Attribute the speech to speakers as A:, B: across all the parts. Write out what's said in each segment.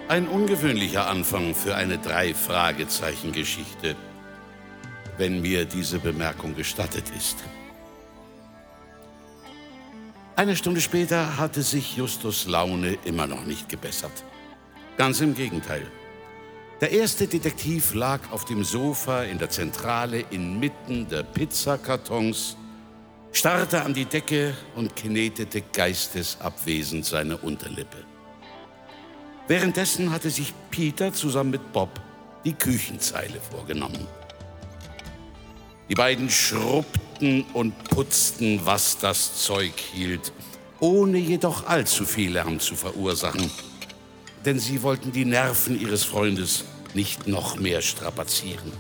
A: Ein ungewöhnlicher Anfang für eine Drei-Fragezeichen-Geschichte, wenn mir diese Bemerkung gestattet ist. Eine Stunde später hatte sich Justus' Laune immer noch nicht gebessert. Ganz im Gegenteil. Der erste Detektiv lag auf dem Sofa in der Zentrale inmitten der Pizzakartons, starrte an die Decke und knetete geistesabwesend seine Unterlippe. Währenddessen hatte sich Peter zusammen mit Bob die Küchenzeile vorgenommen. Die beiden schrubbten und putzten, was das Zeug hielt, ohne jedoch allzu viel Lärm zu verursachen. Denn sie wollten die Nerven ihres Freundes nicht noch mehr strapazieren.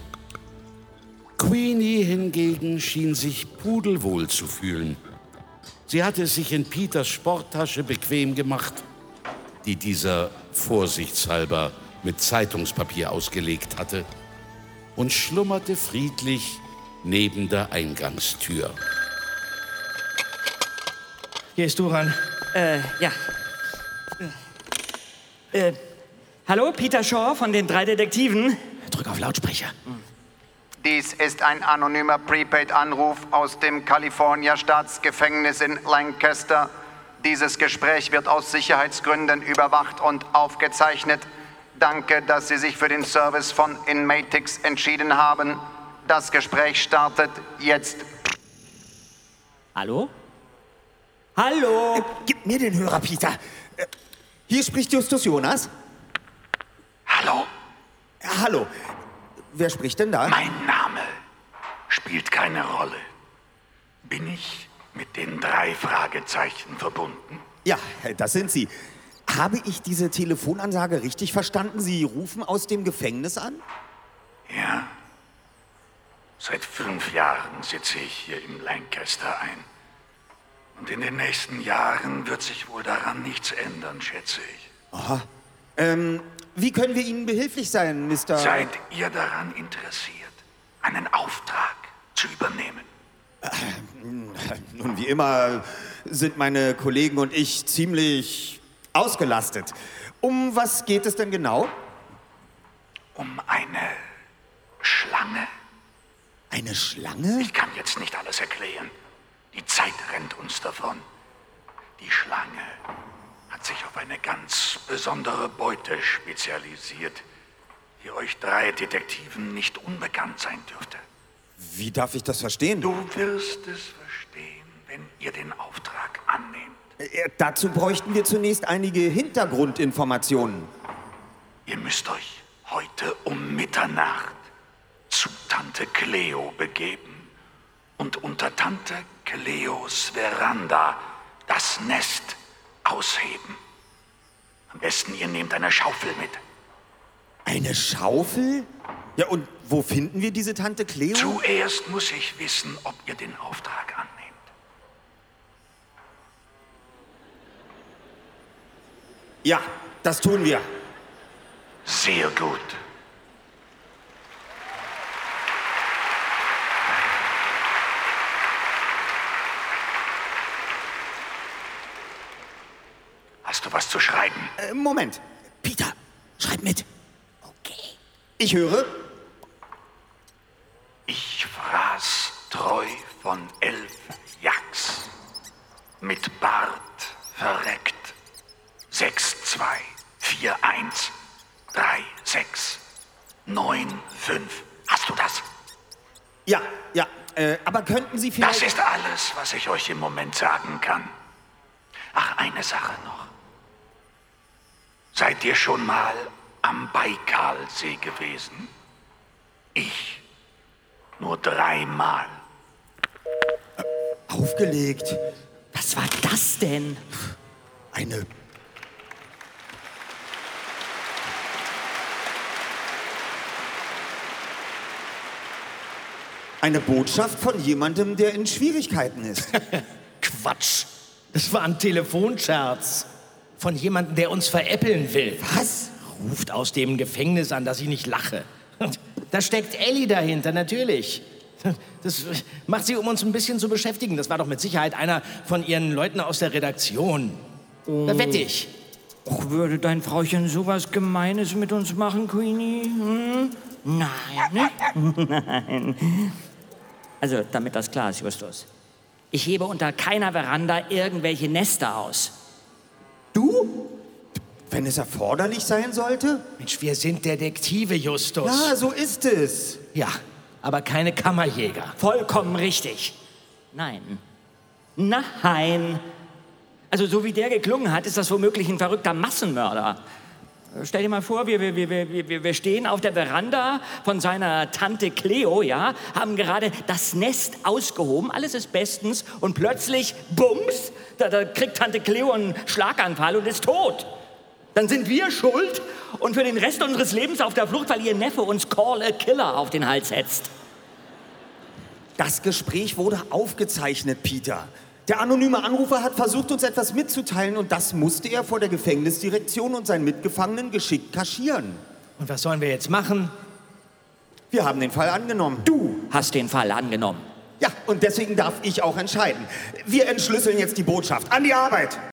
A: Queenie hingegen schien sich pudelwohl zu fühlen. Sie hatte es sich in Peters Sporttasche bequem gemacht, die dieser vorsichtshalber mit Zeitungspapier ausgelegt hatte, und schlummerte friedlich neben der Eingangstür.
B: Gehst du ran?
C: Ja. Hallo, Peter Shaw von den 3 Detektiven.
B: Drück auf Lautsprecher.
D: Dies ist ein anonymer Prepaid-Anruf aus dem California-Staatsgefängnis in Lancaster. Dieses Gespräch wird aus Sicherheitsgründen überwacht und aufgezeichnet. Danke, dass Sie sich für den Service von Inmatix entschieden haben. Das Gespräch startet jetzt.
C: Hallo? Hallo?
B: Gib mir den Hörer, Peter. Hier spricht Justus Jonas.
E: Hallo,
B: Hallo. Wer spricht denn da?
E: mein Name spielt keine Rolle. Bin ich mit den 3 Fragezeichen verbunden?
B: Ja, das sind Sie. Habe ich diese Telefonansage richtig verstanden? Sie rufen aus dem Gefängnis an?
E: Ja. Seit 5 Jahren sitze ich hier im Lancaster ein. Und in den nächsten Jahren wird sich wohl daran nichts ändern, schätze ich.
B: Aha. Wie können wir Ihnen behilflich sein, Mr.
E: Seid ihr daran interessiert, einen Auftrag zu übernehmen?
B: Nun, wie immer sind meine Kollegen und ich ziemlich ausgelastet. Um was geht es denn genau?
E: Um eine Schlange?
B: Eine Schlange?
E: Ich kann jetzt nicht alles erklären. Die Zeit rennt uns davon. Die Schlange hat sich auf eine ganz besondere Beute spezialisiert, die euch 3 Detektiven nicht unbekannt sein dürfte.
B: Wie darf ich das verstehen?
E: Du wirst es verstehen, wenn ihr den Auftrag annehmt.
B: Dazu bräuchten wir zunächst einige Hintergrundinformationen.
E: Ihr müsst euch heute um Mitternacht zu Tante Cleo begeben und unter Tante Cleos Veranda das Nest ausheben. Am besten ihr nehmt eine Schaufel mit.
B: Eine Schaufel? Ja, und wo finden wir diese Tante Cleo?
E: Zuerst muss ich wissen, ob ihr den Auftrag annehmt.
B: Ja, das tun wir.
E: Sehr gut. Hast du was zu schreiben?
B: Moment. Peter, schreib mit. Okay. Ich höre.
E: Ich fraß treu von 11 Jacks. Mit Bart verreckt. 6, 2, 4, 1, 3, 6, 9, 5. Hast du das?
B: Ja, aber könnten Sie vielleicht...
E: Das ist alles, was ich euch im Moment sagen kann. Ach, eine Sache noch. Seid ihr schon mal am Baikalsee gewesen? Ich nur 3 Mal.
B: Aufgelegt.
C: Was war das denn?
B: Eine... Eine Botschaft von jemandem, der in Schwierigkeiten ist.
F: Quatsch. Das war ein Telefonscherz. Von jemandem, der uns veräppeln will.
B: Was?
F: Ruft aus dem Gefängnis an, dass ich nicht lache. Da steckt Ellie dahinter, natürlich. Das macht sie, um uns ein bisschen zu beschäftigen. Das war doch mit Sicherheit einer von ihren Leuten aus der Redaktion. Da wette ich.
C: Och, würde dein Frauchen sowas Gemeines mit uns machen, Queenie? Hm? Nein, nicht? Nein. Also, damit das klar ist, Justus. Ich hebe unter keiner Veranda irgendwelche Nester aus.
B: Du? Wenn es erforderlich sein sollte?
F: Mensch, wir sind Detektive, Justus.
B: Ja, so ist es.
F: Ja, aber keine Kammerjäger.
C: Vollkommen richtig. Nein. Nein. Also, so wie der geklungen hat, ist das womöglich ein verrückter Massenmörder. Stell dir mal vor, wir stehen auf der Veranda von seiner Tante Cleo, ja, haben gerade das Nest ausgehoben, alles ist bestens und plötzlich, bums, da kriegt Tante Cleo einen Schlaganfall und ist tot. Dann sind wir schuld und für den Rest unseres Lebens auf der Flucht, weil ihr Neffe uns Call a Killer auf den Hals setzt.
B: Das Gespräch wurde aufgezeichnet, Peter. Der anonyme Anrufer hat versucht, uns etwas mitzuteilen und das musste er vor der Gefängnisdirektion und seinen Mitgefangenen geschickt kaschieren.
F: Und was sollen wir jetzt machen?
B: Wir haben den Fall angenommen.
C: Du hast den Fall angenommen.
B: Ja, und deswegen darf ich auch entscheiden. Wir entschlüsseln jetzt die Botschaft. An die Arbeit!